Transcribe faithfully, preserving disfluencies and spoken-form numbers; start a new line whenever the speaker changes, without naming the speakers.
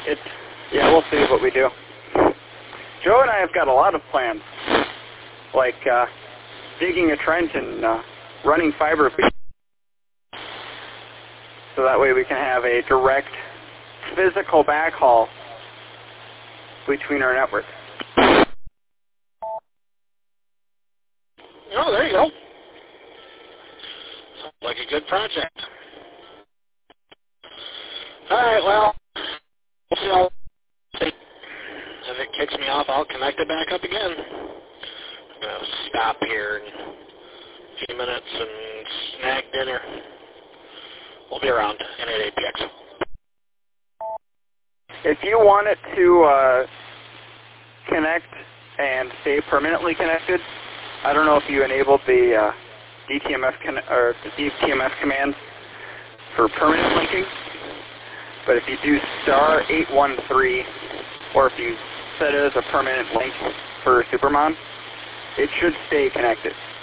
It's, yeah, we'll see what we do. Joe and I have got a lot of plans, like uh, digging a trench and uh, running fiber, so that way we can have a direct physical backhaul between our networks.
Oh, there you go. Sounds like a good project. All right, well, we'll see how if it kicks me off, I'll connect it back up again. I'm going to stop here in a few minutes and snag dinner. We'll be around in eight A P X.
If you want it to uh, connect and stay permanently connected, I don't know if you enabled the uh, D T M F con or the D T M F command for permanent linking, but if you do star eight one three, or if you set it as a permanent link for Supermon, it should stay connected.